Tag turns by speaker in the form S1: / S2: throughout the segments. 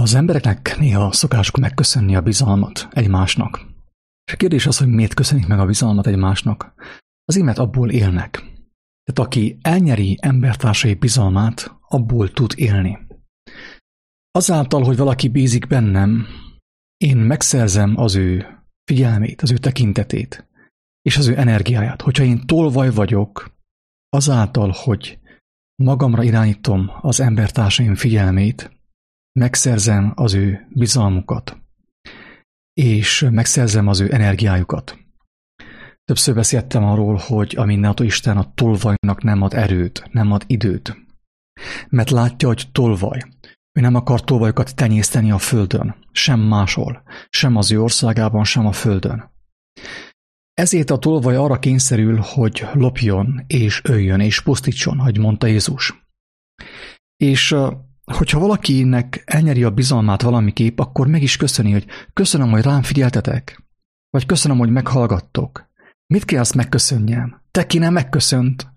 S1: Az embereknek néha szokásuk megköszönni a bizalmat egymásnak. És a kérdés az, hogy miért köszönik meg a bizalmat egymásnak. Azért, mert abból élnek. Tehát aki elnyeri embertársai bizalmát, abból tud élni. Azáltal, hogy valaki bízik bennem, én megszerzem az ő figyelmét, az ő tekintetét, és az ő energiáját. Hogyha én tolvaj vagyok, azáltal, hogy magamra irányítom az embertársaim figyelmét, megszerzem az ő bizalmukat, és megszerzem az ő energiájukat. Többször beszéltem arról, hogy a mindenható Isten a tolvajnak nem ad erőt, nem ad időt. Mert látja, hogy tolvaj. Ő nem akar tolvajokat tenyészteni a földön, sem máshol, sem az ő országában, sem a földön. Ezért a tolvaj arra kényszerül, hogy lopjon, és öljön, és pusztítson, ahogy mondta Jézus. És hogyha valakinek elnyeri a bizalmát valamiképp, akkor meg is köszöni, hogy köszönöm, hogy rám figyeltetek, vagy köszönöm, hogy meghallgattok. Mit kell azt megköszönjem? Te ki nem megköszönt.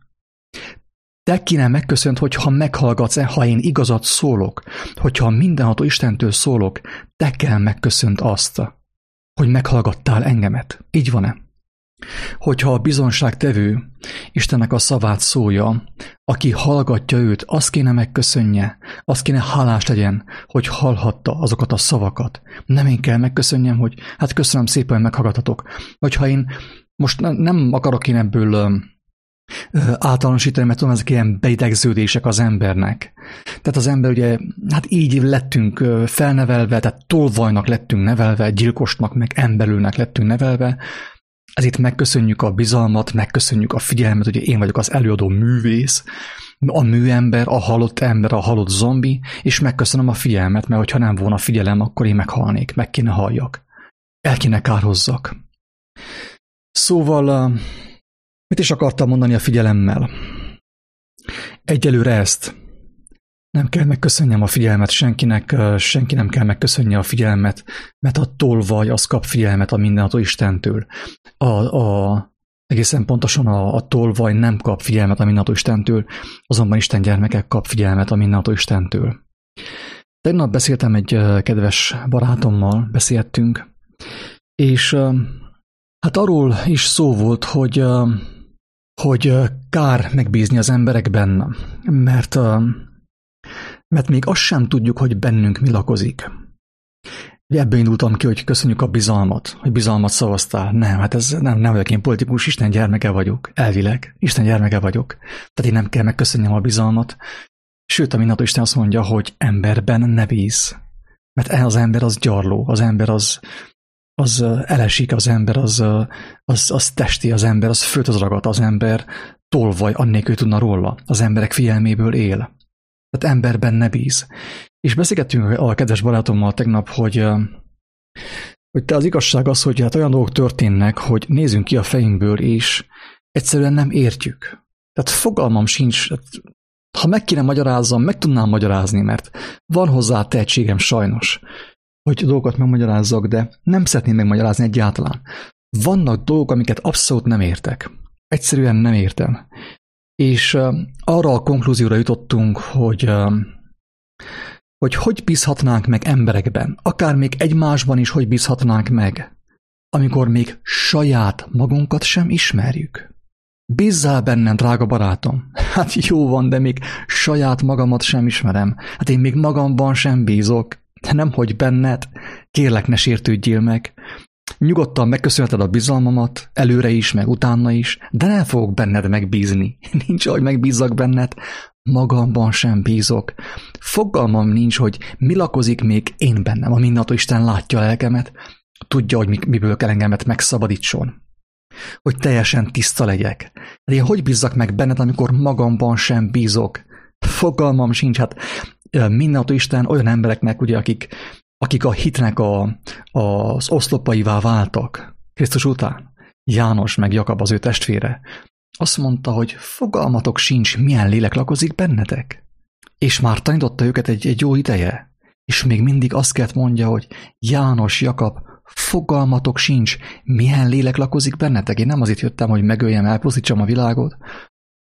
S1: Te ki nem megköszönt, hogyha meghallgatsz, ha én igazat szólok, hogyha mindenható Istentől szólok, te kell megköszönt azt, hogy meghallgattál engemet. Így van-e? Hogyha a bizonságtevő Istennek a szavát szólja, aki hallgatja őt, azt kéne megköszönje, azt kéne hálás legyen, hogy hallhatta azokat a szavakat. Nem én kell megköszönjem, hogy hát köszönöm szépen, hogy meghallgatatok. Vagy ha én most nem akarok én ebből általánosítani, mert tudom, ezek ilyen beidegződések az embernek. Tehát az ember ugye, hát így lettünk felnevelve, tehát tolvajnak lettünk nevelve, gyilkosnak, meg emberülnek lettünk nevelve. Ezért megköszönjük a bizalmat, megköszönjük a figyelmet, ugye én vagyok az előadó művész, a műember, a halott zombi, és megköszönöm a figyelmet, mert hogyha nem volna figyelem, akkor én meghalnék, meg kéne halljak. El kéne kárhozzak. Szóval, mit is akartam mondani a figyelemmel? Egyelőre ezt. Nem kell megköszönjem a figyelmet senkinek, senki nem kell megköszönje a figyelmet, mert a tolvaj az kap figyelmet a mindenható Istentől. Egészen pontosan a tolvaj nem kap figyelmet a mindenható Istentől, azonban Isten gyermekek kap figyelmet a mindenható Istentől. Tegnap beszéltem egy kedves barátommal, beszéltünk, és hát arról is szó volt, hogy kár megbízni az emberekben, mert még azt sem tudjuk, hogy bennünk mi lakozik. Ebből indultam ki, hogy köszönjük a bizalmat, hogy bizalmat szavaztál. Nem, hát ez nem vagyok én politikus, Isten gyermeke vagyok, elvileg, Isten gyermeke vagyok. Tehát én nem kell megköszönjem a bizalmat. Sőt, a mindenható Isten azt mondja, hogy emberben ne bíz. Mert az ember az gyarló, az ember az elesik, az ember az testi, az ember az földhöz ragad, az ember tolvaj, annélkül tudna róla. Az emberek figyelméből él. Tehát emberben ne bíz. És beszélgettünk a kedves barátommal tegnap, hogy te az igazság az, hogy hát olyan dolgok történnek, hogy nézzünk ki a fejünkből, és egyszerűen nem értjük. Tehát fogalmam sincs, ha meg kéne magyarázzam, meg tudnám magyarázni, mert van hozzá tehetségem sajnos, hogy dolgokat megmagyarázzak, de nem szeretném megmagyarázni egyáltalán. Vannak dolgok, amiket abszolút nem értek. Egyszerűen nem értem. És arra a konklúzióra jutottunk, hogy bízhatnánk meg emberekben, akár még egymásban is hogy bízhatnánk meg, amikor még saját magunkat sem ismerjük. Bízzál bennem, drága barátom. Hát jó van, de még saját magamat sem ismerem. Hát én még magamban sem bízok, de nemhogy benned, kérlek, ne sértődjél meg. Nyugodtan megköszönheted a bizalmamat, előre is, meg utána is, de nem fogok benned megbízni. Nincs, hogy megbízzak benned, magamban sem bízok. Fogalmam nincs, hogy mi lakozik még én bennem. A mindenható Isten látja a lelkemet, tudja, hogy miből kell engemet megszabadítson. Hogy teljesen tiszta legyek. De én hogy bízzak meg benned, amikor magamban sem bízok? Fogalmam sincs, hát mindenható Isten olyan embereknek, ugye, akik a hitnek az oszlopaivá váltak Krisztus után. János meg Jakab az ő testvére. Azt mondta, hogy fogalmatok sincs, milyen lélek lakozik bennetek. És már tanította őket egy jó ideje. És még mindig azt kellett mondja, hogy János, Jakab, fogalmatok sincs, milyen lélek lakozik bennetek. Én nem azért jöttem, hogy megöljem, elpusztítsam a világot,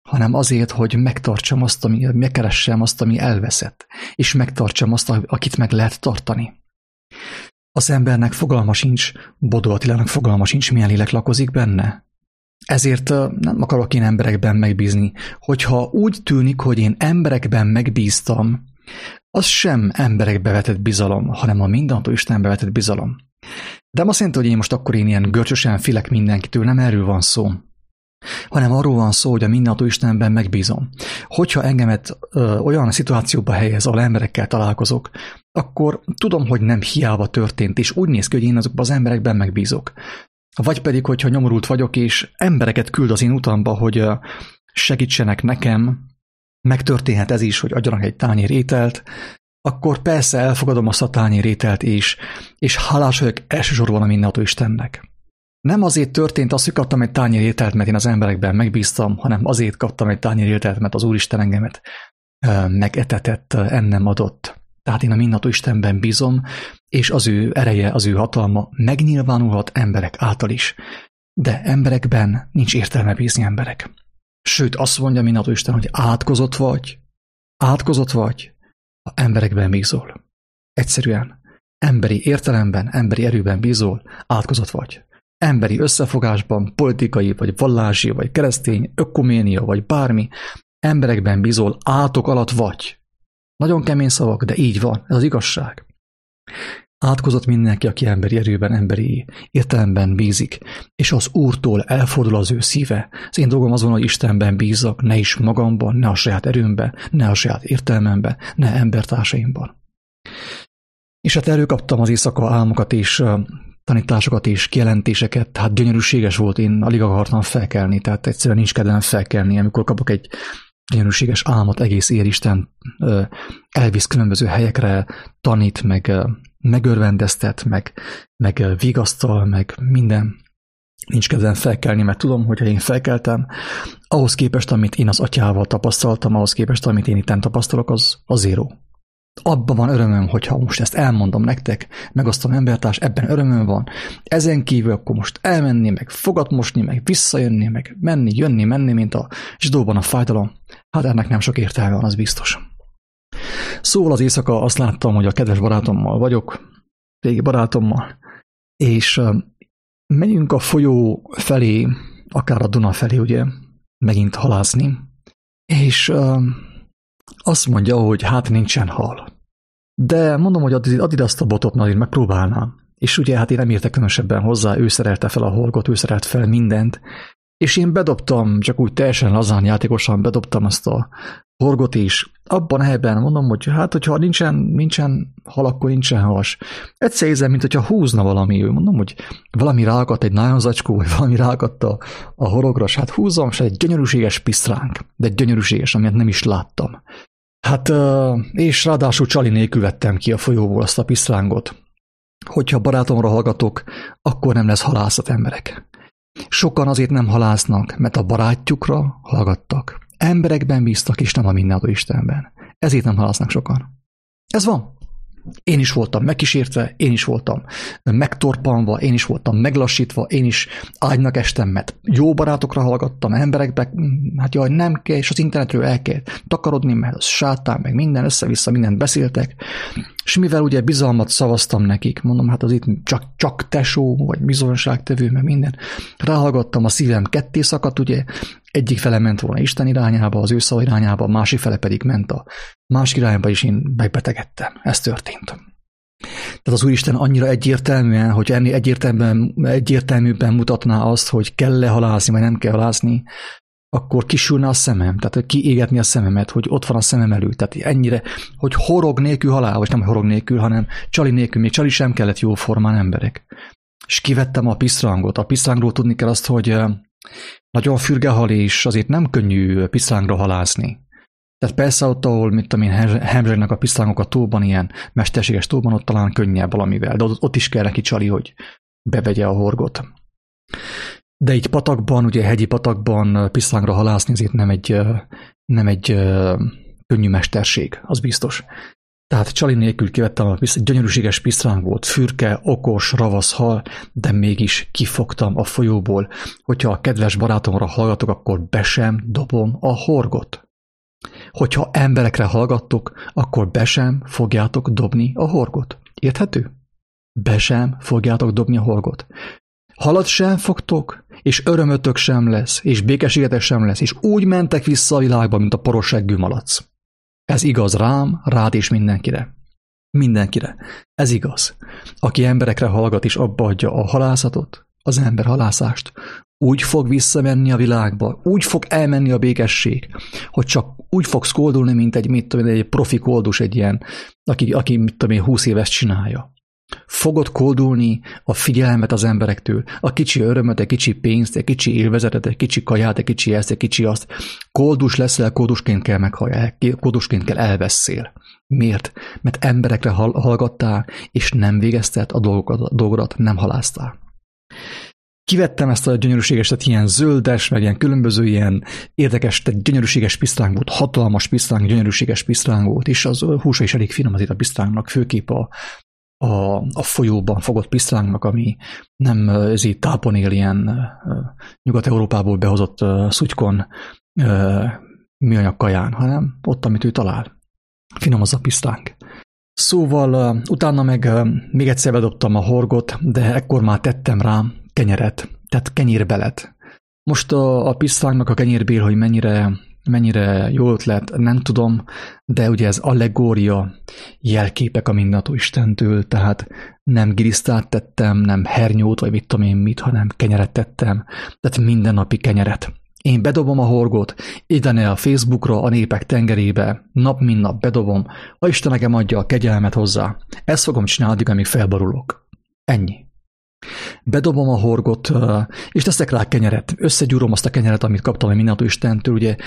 S1: hanem azért, hogy megtartsam azt, megkeressem azt, ami elveszett, és megtartsam azt, akit meg lehet tartani. Az embernek fogalma sincs, Bodó Attilának fogalma sincs, milyen lélek lakozik benne. Ezért nem akarok én emberekben megbízni. Hogyha úgy tűnik, hogy én emberekben megbíztam, az sem emberekbe vetett bizalom, hanem a mindenható Istenbe vetett bizalom. De azt jelenti, hogy én most akkor én ilyen görcsösen félek mindenkitől, nem erről van szó, hanem arról van szó, hogy a mindenható Istenben megbízom. Hogyha engemet olyan szituációba helyez, ahol emberekkel találkozok, akkor tudom, hogy nem hiába történt, és úgy néz ki, hogy én azokban az emberekben megbízok. Vagy pedig, hogyha nyomorult vagyok, és embereket küld az én utamba, hogy segítsenek nekem, megtörténhet ez is, hogy adjanak egy tányér ételt, akkor persze elfogadom azt a tányér ételt is, és hálás vagyok elsősorban a mindenható Istennek. Nem azért történt az, hogy kaptam egy tányér ételt, mert én az emberekben megbíztam, hanem azért kaptam egy tányér ételt, mert az Úristen engemet megetetett, ennem adott. Tehát én a mindenható Istenben bízom, és az ő ereje, az ő hatalma megnyilvánulhat emberek által is. De emberekben nincs értelme bízni emberek. Sőt, azt mondja mindenható Isten, hogy átkozott vagy, ha emberekben bízol. Egyszerűen, emberi értelemben, emberi erőben bízol, átkozott vagy. Emberi összefogásban, politikai, vagy vallási, vagy keresztény, ökuménia, vagy bármi, emberekben bízol, átok alatt vagy. Nagyon kemény szavak, de így van, ez az igazság. Átkozott mindenki, aki emberi erőben, emberi értelemben bízik, és az Úrtól elfordul az ő szíve. Az én dolgom azon, hogy Istenben bízzak, ne is magamban, ne a saját erőmben, ne a saját értelmemben, ne embertársaimban. És hát erről kaptam az éjszaka álmokat és tanításokat és kijelentéseket, tehát gyönyörűséges volt, én alig akartam felkelni, tehát egyszerűen nincs kedvem felkelni, amikor kapok egy gyönyörűséges álmot, egész ér Isten elvisz különböző helyekre, tanít, meg megörvendeztet, meg vigasztal, meg minden. Nincs kedvem felkelni, mert tudom, hogy ha én felkeltem, ahhoz képest, amit én az atyával tapasztaltam, ahhoz képest, amit én itten tapasztalok, az zéró. Abban van örömöm, hogyha most ezt elmondom nektek, megosztom embertárs, ebben örömöm van. Ezen kívül akkor most elmenni, meg fogat mosni, meg visszajönni, meg menni, jönni, menni, mint a zsidóban a fájdalom. Hát ennek nem sok értelme van, az biztos. Szóval az éjszaka azt láttam, hogy a kedves barátommal vagyok, régi barátommal, és megyünk a folyó felé, akár a Duna felé, ugye, megint halászni, és azt mondja, hogy hát nincsen hal. De mondom, hogy add azt a botot, mert én megpróbálnám. És ugye hát én nem értek különösebben hozzá, ő szerelte fel a horgot, ő szerelt fel mindent, és én bedobtam, csak úgy teljesen lazán, játékosan bedobtam azt a horgot is. Abban a helyben mondom, hogy hát, hogyha nincsen hal, akkor nincsen halas. Egyszer érzem, mint hogyha húzna valami. Mondom, hogy valami ráakadt egy nájonzacskó, vagy valami ráakadt a horogra, hát húzom, és egy gyönyörűséges pisztránk, de egy gyönyörűséges, amit nem is láttam. Hát, és ráadásul csali nélkül vettem ki a folyóból azt a pisztrángot. Hogyha barátomra hallgatok, akkor nem lesz halászat, emberek. Sokan azért nem halásznak, mert a barátjukra hallgattak. Emberekben bíztak, és nem a mindenható Istenben. Ezért nem halásznak sokan. Ez van. Én is voltam megkísértve, én is voltam megtorpanva, én is voltam meglassítva, én is ágynak estem, mert jó barátokra hallgattam, emberekbe, hát jaj, nem kell, és az internetről el kell takarodni, mert az sátán, meg minden, össze-vissza mindent beszéltek, és mivel ugye bizalmat szavaztam nekik, mondom, hát az itt csak tesó, vagy bizonságtevő, meg minden, ráhallgattam, a szívem ketté szakadt, ugye, egyik fele ment volna Isten irányába, az ő szava irányába, a másik fele pedig ment a másik irányba, és én megbetegedtem. Ez történt. Tehát az Úristen annyira egyértelműen, hogy ennél egyértelműbben mutatná azt, hogy kell-e halászni, vagy nem kell halászni, akkor kisülne a szemem, tehát kiégetni a szememet, hogy ott van a szemem előtt. Tehát ennyire, hogy horog nélkül halál, vagy nem horog nélkül, hanem csali nélkül, még csali sem kellett jóformán, emberek. És kivettem a pisztrángot. A pisztrángról tudni kell azt, hogy nagyon fürge hal, és azért nem könnyű pisztrángra halászni. Tehát persze ott, ahol, mint amilyen hemzsegnek a pisztrángok a tóban, ilyen mesterséges tóban, ott talán könnyebb valamivel, de ott is kell neki csali, hogy bevegye a horgot. De így patakban, ugye hegyi patakban pisztrángra halászni azért nem egy könnyű mesterség, az biztos. Tehát csali nélkül kivettem a gyönyörűséges pisztráng volt, fürke, okos, ravasz hal, de mégis kifogtam a folyóból. Hogyha a kedves barátomra hallgatok, akkor be sem dobom a horgot. Hogyha emberekre hallgattok, akkor be sem fogjátok dobni a horgot. Érthető? Be sem fogjátok dobni a horgot. Halat sem fogtok, és örömötök sem lesz, és békességetek sem lesz, és úgy mentek vissza a világba, mint a porosseggű malac. Ez igaz rám, rád és mindenkire. Mindenkire. Ez igaz. Aki emberekre hallgat és abba adja a halászatot, az ember halászást, úgy fog visszamenni a világba, úgy fog elmenni a békesség, hogy csak úgy fogsz koldulni, mint egy profi koldus, egy ilyen, aki 20 éves csinálja. Fogod koldulni a figyelmet az emberektől, a kicsi örömöt, egy kicsi pénzt, egy kicsi élvezetet, egy kicsi kaját, egy kicsi ezt, egy kicsi azt. Koldus leszel, koldusként kell meghalljál, koldusként kell elveszél. Miért? Mert emberekre hallgattál, és nem végezted a dolgodat, nem haláztál. Kivettem ezt a gyönyörűséges, tehát ilyen zöldes, meg ilyen különböző ilyen érdekes, tehát gyönyörűséges pisztráng volt, hatalmas pisztráng, gyönyörűséges pisztráng volt, és az húsa is elég finom az itt a pisztrángnak, főképp a folyóban fogott pisztrángnak, ami nem ezért tápon él ilyen Nyugat-Európából behozott szutykon műanyag kaján, hanem ott, amit ő talál. Finom az a pisztráng. Szóval utána meg még egyszer bedobtam a horgot, de ekkor már tettem rá kenyeret, tehát kenyérbelet. Most a pisztrángnak a kenyérbél, hogy mennyire jó ötlet, nem tudom, de ugye ez allegória, jelképek a mindennapó Istentől, tehát nem gilisztát tettem, nem hernyót, vagy mit tudom én mit, hanem kenyeret tettem, tehát mindennapi kenyeret. Én bedobom a horgot, ide a Facebookra, a népek tengerébe, nap mint nap bedobom, ha Isten nekem adja a kegyelmet hozzá. Ezt fogom csinálni, amíg felborulok. Ennyi. Bedobom a horgot, és teszek rá kenyeret. Összegyúrom azt a kenyeret, amit kaptam a mindennapó Istentől, ugye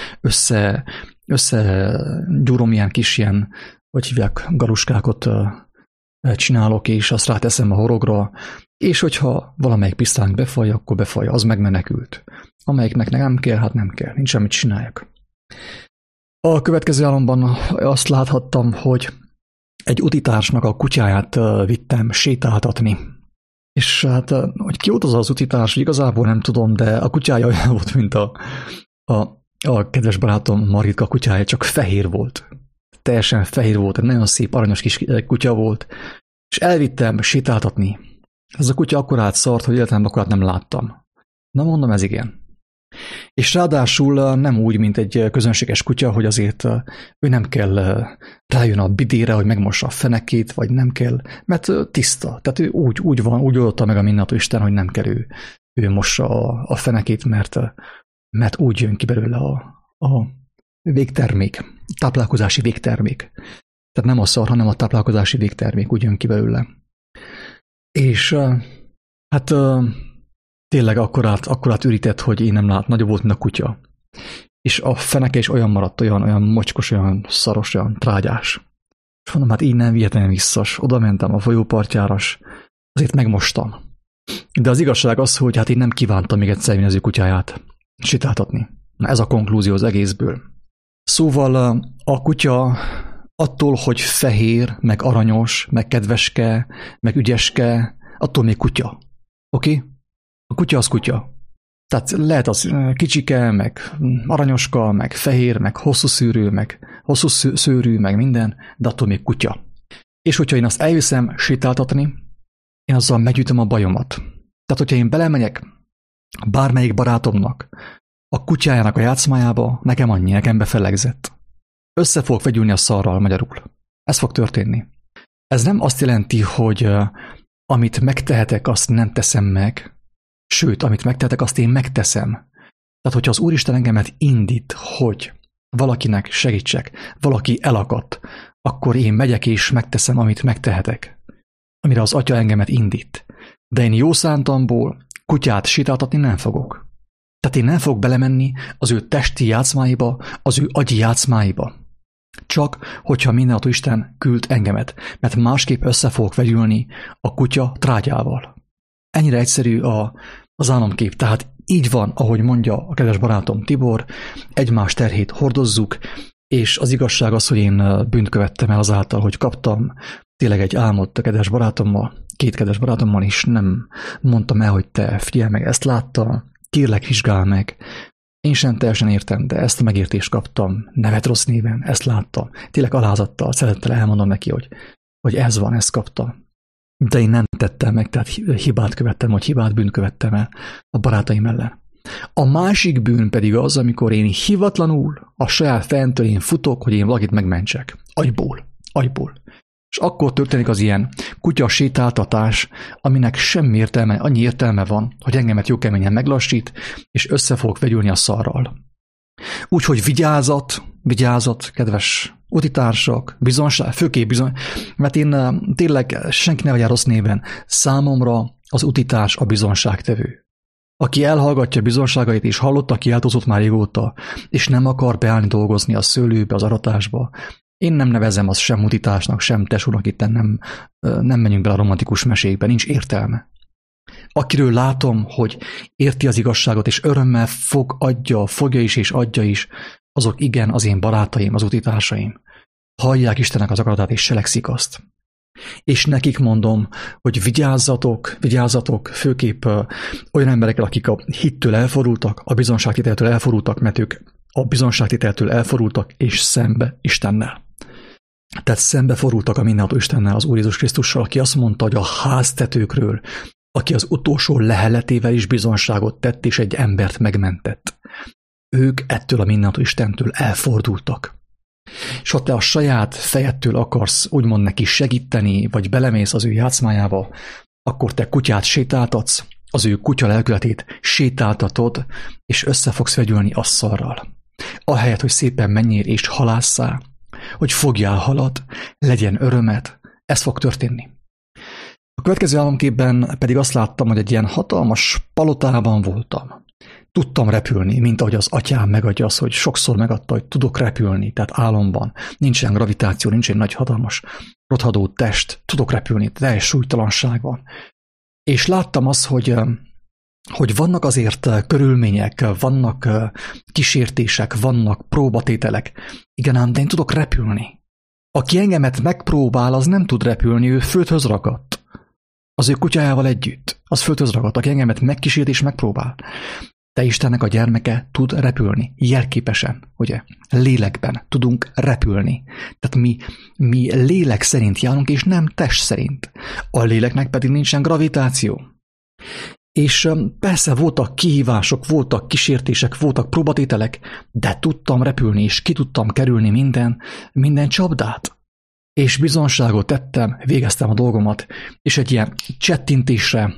S1: összegyúrom ilyen kis ilyen, hogy hívják, galuskákat csinálok, és azt ráteszem a horogra, és hogyha valamelyik pisztráng befalja, akkor befalja, az megmenekült. Amelyiknek nem kell, hát nem kell, nincs semmit csináljak. A következő álomban azt láthattam, hogy egy utitársnak a kutyáját vittem sétáltatni. És hát, hogy ki volt az utitárs, igazából nem tudom, de a kutyája olyan volt, mint a kedves barátom Maritka kutyája, csak fehér volt. Teljesen fehér volt, egy nagyon szép, aranyos kis kutya volt, és elvittem sétáltatni. Ez a kutya akkorát szart, hogy életemben akkorát nem láttam. Na mondom, ez igen. És ráadásul nem úgy, mint egy közönséges kutya, hogy azért ő nem kell rájön a bidére, hogy megmossa a fenekét, vagy nem kell, mert tiszta. Tehát ő úgy van, úgy oldotta meg a mindennapó Isten, hogy nem kell ő mossa a fenekét, mert úgy jön ki belőle a végtermék, táplálkozási végtermék. Tehát nem a szar, hanem a táplálkozási végtermék úgy jön ki belőle. És hát tényleg akkorát ürített, hogy én nem lát, nagyobb volt, mint a kutya. És a feneke is olyan maradt, olyan mocskos, olyan szaros, olyan trágyás. És mondom, hát így nem vihetem vissza. Oda mentem a folyópartjára, azért megmostam. De az igazság az, hogy hát én nem kívántam még egyszer az ő kutyáját sétáltatni. Na ez a konklúzió az egészből. Szóval a kutya attól, hogy fehér, meg aranyos, meg kedveske, meg ügyeske, attól még kutya. Oké? A kutya az kutya. Tehát lehet az kicsike, meg aranyoska, meg fehér, meg hosszú szőrű, meg minden, de attól még kutya. És hogyha én azt elviszem sétáltatni, én azzal megütöm a bajomat. Tehát, hogyha én belemegyek bármelyik barátomnak a kutyájának a játszmájába, nekem befelegzett. Össze fogok vegyülni a szarral magyarul. Ez fog történni. Ez nem azt jelenti, hogy amit megtehetek, azt nem teszem meg, sőt, amit megtehetek, azt én megteszem. Tehát, hogyha az Úristen engemet indít, hogy valakinek segítsek, valaki elakadt, akkor én megyek és megteszem, amit megtehetek, amire az Atya engemet indít. De én jó szántamból kutyát sétáltatni nem fogok. Tehát én nem fogok belemenni az ő testi játszmáiba, az ő agyi játszmáiba. Csak, hogyha mindenható Isten küld engemet, mert másképp össze fogok vegyülni a kutya trágyával. Ennyire egyszerű az álomkép. Tehát így van, ahogy mondja a kedves barátom Tibor, egymás terhét hordozzuk, És az igazság az, hogy én bűnt követtem el azáltal, hogy kaptam tényleg egy álmot a kedves barátommal, 2 kedves barátommal, és nem mondtam el, hogy te figyelj meg, ezt láttam, kérlek, vizsgál meg. Én sem teljesen értem, de ezt a megértést kaptam, nevet rossz néven, ezt láttam. Tényleg alázattal, szeretettel elmondom neki, hogy ez van, ezt kaptam. De én nem tettem meg, tehát hibát követtem, vagy bűnt követtem el a barátaim ellen. A másik bűn pedig az, amikor én hivatlanul a saját fejemtől én futok, hogy én valakit megmentsek. Agyból. És akkor történik az ilyen kutya sétáltatás, aminek semmi értelme, annyi értelme van, hogy engemet jó keményen meglassít, és össze fogok vegyülni a szarral. Úgyhogy vigyázat, kedves utitársak, bizonság, főképp bizony, mert én tényleg senki ne vegyen rossz néven, számomra az utitárs a bizonságtevő. Aki elhallgatja bizonságait és hallotta, aki eltozott már régóta, és nem akar beállni dolgozni a szőlőbe, az aratásba, én nem nevezem azt sem utitásnak, sem tesónak, itt nem menjünk bele a romantikus mesékbe, nincs értelme. Akiről látom, hogy érti az igazságot, és örömmel fogja is és adja is, azok igen az én barátaim, az utitársaim. Hallják Istennek az akaratát, és cselekszik azt. És nekik mondom, hogy vigyázzatok, főképp olyan emberekkel, akik a hittől elfordultak, a bizonságtételtől elfordultak, mert ők a bizonságtételtől elfordultak, és szembe Istennel. Tehát szembe fordultak a mindenható Istennel, az Úr Jézus Krisztussal, aki azt mondta, hogy a háztetőkről, aki az utolsó leheletével is bizonságot tett, és egy embert megmentett. Ők ettől a mindenható Istentől elfordultak. És ha te a saját fejedtől akarsz úgymond neki segíteni, vagy belemész az ő játszmájába, akkor te kutyát sétáltatsz, az ő kutya lelkületét sétáltatod, és össze fogsz vegyülni a szarral. Ahelyett, hogy szépen menjél és halásszál, hogy fogjál halat, legyen örömet, ez fog történni. A következő álomképben pedig azt láttam, hogy egy ilyen hatalmas palotában voltam. Tudtam repülni, mint ahogy az atyám megadja azt, hogy sokszor megadta, hogy tudok repülni, tehát álomban. Nincsen gravitáció, nincs egy nagy hatalmas rothadó test, tudok repülni, teljes súlytalanság van. És láttam azt, hogy vannak azért körülmények, vannak kísértések, vannak próbatételek. Igen ám, de én tudok repülni. Aki engemet megpróbál, az nem tud repülni, ő földhöz ragadt. Az ő kutyájával együtt. Az földhöz ragadt, aki engemet megkísért és megpróbál. Te Istennek a gyermeke tud repülni, jelképesen, ugye? Lélekben tudunk repülni. Tehát mi lélek szerint járunk, és nem test szerint. A léleknek pedig nincsen gravitáció. És persze voltak kihívások, voltak kísértések, voltak próbatételek, de tudtam repülni, és ki tudtam kerülni minden csapdát. És bizonságot tettem, végeztem a dolgomat, és egy ilyen csettintésre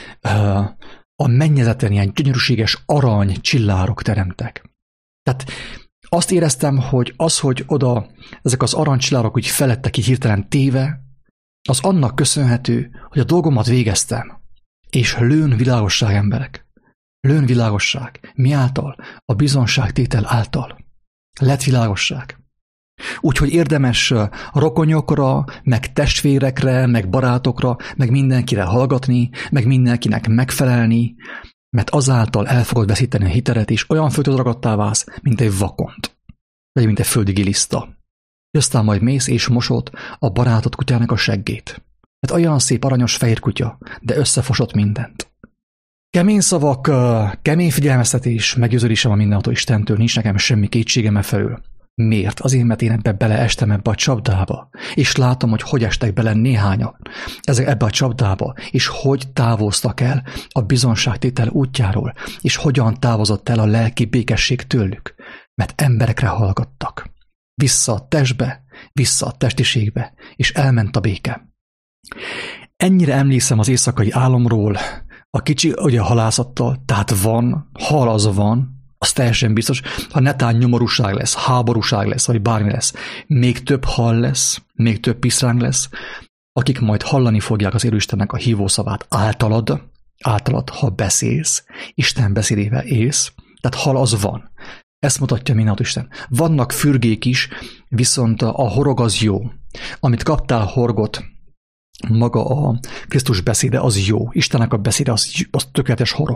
S1: a mennyezeten ilyen gyönyörűséges arany csillárok teremtek. Tehát azt éreztem, hogy hogy oda ezek az aranycsillárok úgy felettek ki hirtelen téve, az annak köszönhető, hogy a dolgomat végeztem. És lőn világosság, emberek. Lőn világosság. Mi által? A bizonságtétel által. Lett világosság. Úgyhogy érdemes rokonyokra, meg testvérekre, meg barátokra, meg mindenkire hallgatni, meg mindenkinek megfelelni, mert azáltal el fogod veszíteni a hiteret, és olyan földhöz ragadtá válsz, mint egy vakond, vagy mint egy földi giliszta. Aztán majd mész és mosod a barátod kutyának a seggét. Mert olyan szép aranyos fehér kutya, de összefosott mindent. Kemény szavak, kemény figyelmeztetés, meggyőződésem a mindenható Istentől, nincs nekem semmi kétségem e felül. Miért? Azért, mert én beleestem ebbe a csapdába, és látom, hogy estek bele néhányan ebbe a csapdába, és hogy távoztak el a bizonságtétel útjáról, és hogyan távozott el a lelki békesség tőlük, mert emberekre hallgattak. Vissza a testbe, vissza a testiségbe, és elment a béke. Ennyire emlékszem az éjszakai álomról, a kicsi, ugye a halászattal, tehát van, hal az van, az teljesen biztos, ha netán nyomorúság lesz, háborúság lesz, vagy bármi lesz, még több hal lesz, még több piszráng lesz, akik majd hallani fogják az élőistennek a hívószavát általad, ha beszélsz, Isten beszédével élsz, tehát hal az van. Ezt mutatja mindenható Isten. Vannak fürgék is, viszont a horog az jó. Amit kaptál horgot, maga a Krisztus beszéde az jó. Istennek a beszéde az tökéletes horog.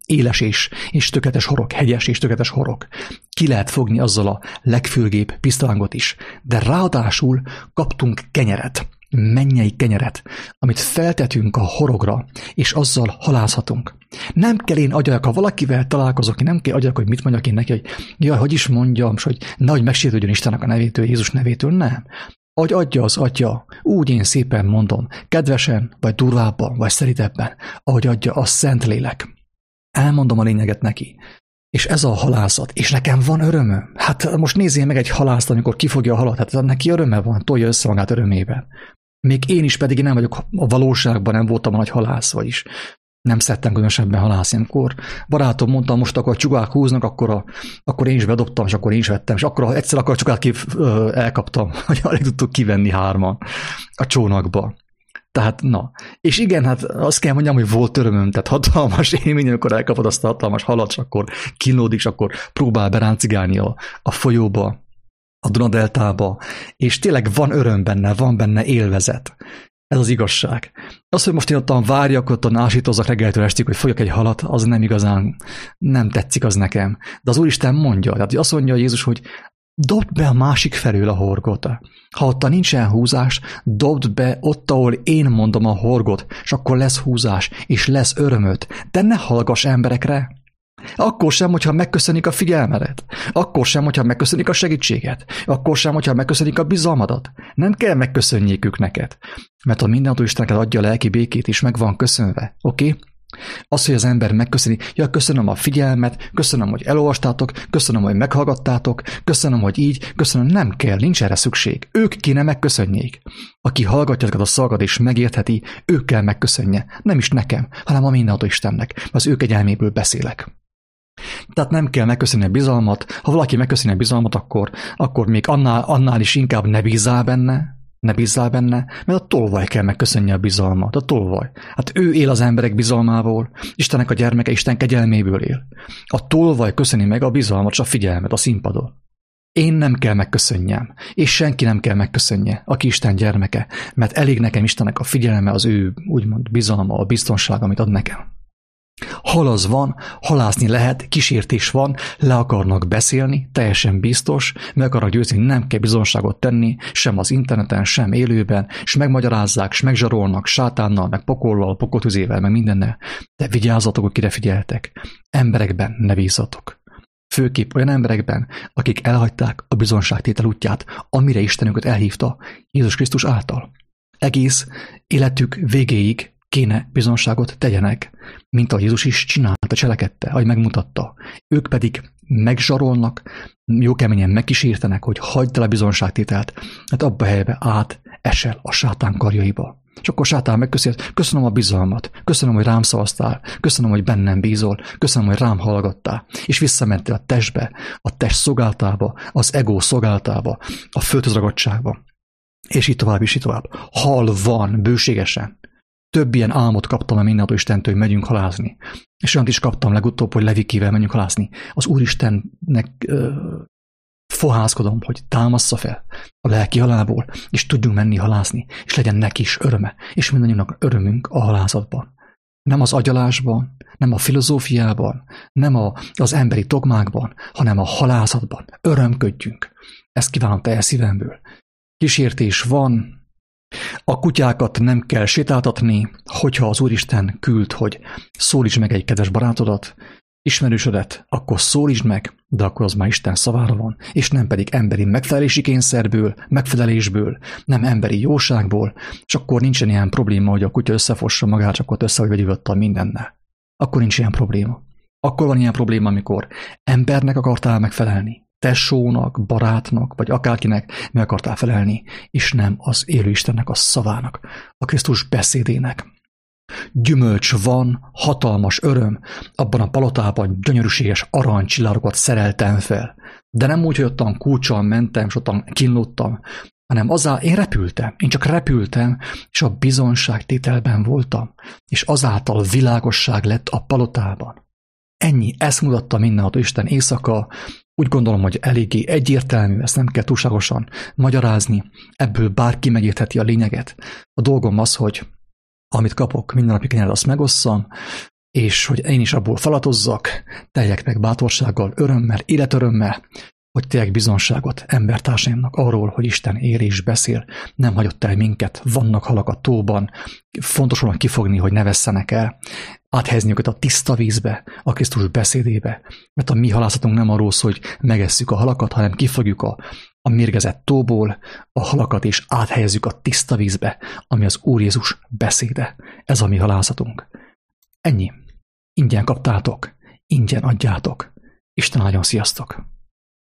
S1: éles és tökéletes horog, hegyes és tökéletes horog. Ki lehet fogni azzal a legfürgébb pisztolángot is. De ráadásul kaptunk kenyeret, mennyei kenyeret, amit feltetünk a horogra, és azzal halászhatunk. Nem kell én agyaljak, ha valakivel találkozok, nem kell agyaljak, hogy mit mondjak én neki, hogy jaj, hogy is mondjam, és hogy nehogy megsértődjön Istennek a nevétől, Jézus nevétől, nem. Adja az Atya, úgy én szépen mondom, kedvesen, vagy durvábban, vagy szerítebben, ahogy adja a Szentlélek. Elmondom a lényeget neki. És ez a halászat, és nekem van örömöm. Hát most nézzél meg egy halászt, amikor kifogja a halat, hát neki öröme van, tolja össze magát örömében. Még én is pedig nem vagyok a valóságban, nem voltam a nagy halász, vagyis nem szerettem különösebben halászni. Amikor barátom mondta, most akkor a csugák húznak, akkor én is bedobtam, és akkor én is vettem, és akkor egyszer a csugát elkaptam, hogy alig tudtuk kivenni 3-an a csónakba. Tehát, na. És igen, hát azt kell mondjam, hogy volt örömöm, tehát hatalmas élmény, amikor elkapod azt a hatalmas halat, és akkor kínlódik, és akkor próbál beráncigálni a folyóba, a Duna-deltába, és tényleg van öröm benne, van benne élvezet. Ez az igazság. Az, hogy most én ottan várjak, ottan ásítozzak reggeltől estig, hogy fogjak egy halat, az nem igazán nem tetszik az nekem. De az Úristen mondja, tehát azt mondja Jézus, hogy dobd be a másik felől a horgot. Ha ott nincsen húzás, dobd be ott, ahol én mondom a horgot, és akkor lesz húzás, és lesz örömöd. De ne hallgass emberekre. Akkor sem, hogyha megköszönik a figyelmedet. Akkor sem, hogyha megköszönik a segítséget. Akkor sem, hogyha megköszönik a bizalmadat. Nem kell megköszönjék neked. Mert a mindenható Isten neked adja a lelki békét, és meg van köszönve. Oké? Az, hogy az ember megköszöni, ja, köszönöm a figyelmet, köszönöm, hogy elolvastátok, köszönöm, hogy meghallgattátok, köszönöm, hogy így, köszönöm, nem kell, nincs erre szükség. Ők kéne megköszönjék. Aki hallgatja a szavakat és megértheti, ők kell megköszönje. Nem is nekem, hanem a mindenható Istennek, az ő kegyelméből beszélek. Tehát nem kell megköszönni a bizalmat. Ha valaki megköszöni a bizalmat, akkor még annál is inkább ne bízzál benne, mert a tolvaj kell megköszönni a bizalmat, a tolvaj. Hát ő él az emberek bizalmából, Istennek a gyermeke, Isten kegyelméből él. A tolvaj köszöni meg a bizalmat és a figyelmet a színpadon. Én nem kell megköszönjem, és senki nem kell megköszönje, aki Isten gyermeke, mert elég nekem Istennek a figyelme, az ő úgymond bizalma, a biztonság, amit ad nekem. Halaz van, halászni lehet, kísértés van, le akarnak beszélni, teljesen biztos, meg akarnak győzni, nem kell bizonságot tenni, sem az interneten, sem élőben, és megmagyarázzák, és megzsarolnak sátánnal, meg pokollal, pokotüzével, meg mindennel. De vigyázzatok, hogy kire figyeltek. Emberekben ne bízzatok. Főképp olyan emberekben, akik elhagyták a bizonságtétel útját, amire Isten őket elhívta Jézus Krisztus által. Egész életük végéig kéne bizonságot tegyenek, mint ahogy Jézus is csinálta, cselekedte, ahogy megmutatta. Ők pedig megzsarolnak, jó keményen megkísértenek, hogy hagyd el a bizonságtételt, hát abba a helybe esel a sátán karjaiba. És akkor sátán megköszön, köszönöm a bizalmat, köszönöm, hogy rám szavaztál, köszönöm, hogy bennem bízol, köszönöm, hogy rám hallgattál, és visszamentél a testbe, a test szolgáltába, az ego szolgáltába, a földhözragadtságba, és így tovább, és így tovább. Hal van bőségesen. Több ilyen álmot kaptam a mindenható Istentől, hogy megyünk halászni. És olyant is kaptam legutóbb, hogy Levikével menjünk halászni. Az Úristennek fohászkodom, hogy támassza fel a lelki halálból, és tudjunk menni halászni, és legyen neki is öröme, és mindannyiunknak örömünk a halászatban. Nem az agyalásban, nem a filozófiában, nem az emberi dogmákban, hanem a halászatban. Örömködjünk. Ezt kívánom teljes szívemből. Kísértés van. A kutyákat nem kell sétáltatni, hogyha az Úristen küld, hogy szólítsd meg egy kedves barátodat, ismerősödet, akkor szólítsd meg, de akkor az már Isten szavára van, és nem pedig emberi megfelelési kényszerből, megfelelésből, nem emberi jóságból, és akkor nincsen ilyen probléma, hogy a kutya összefossa magát, csak ott össze vagy vegyüvött a mindennel. Akkor nincs ilyen probléma. Akkor van ilyen probléma, amikor embernek akartál megfelelni, tesónak, barátnak, vagy akárkinek meg akartál felelni, és nem az élő Istennek a szavának, a Krisztus beszédének. Gyümölcs van, hatalmas öröm, abban a palotában gyönyörűséges aranycsillagokat szereltem fel. De nem úgy, hogy ottan kulccsal mentem, és ottan kínlódtam, hanem én repültem, én csak repültem, és a bizonságtételben voltam, és azáltal világosság lett a palotában. Ennyi, ezt mutatta mindenható Isten éjszaka. Úgy gondolom, hogy eléggé egyértelmű, ezt nem kell túlságosan magyarázni, ebből bárki megértheti a lényeget. A dolgom az, hogy amit kapok, minden napi kenyeret, azt megosszam, és hogy én is abból falatozzak, teljek meg bátorsággal, örömmel, életörömmel, hogy tegyek bizonságot embertársaimnak arról, hogy Isten él és beszél, nem hagyott el minket, vannak halak a tóban, fontos volna kifogni, hogy ne vesszenek el, áthelyezni őket a tiszta vízbe, a Krisztus beszédébe, mert a mi halászatunk nem arról szól, hogy megesszük a halakat, hanem kifogjuk a mérgezett tóból a halakat, és áthelyezzük a tiszta vízbe, ami az Úr Jézus beszéde. Ez a mi halászatunk. Ennyi. Ingyen kaptátok, ingyen adjátok. Isten áldjon, sziasztok!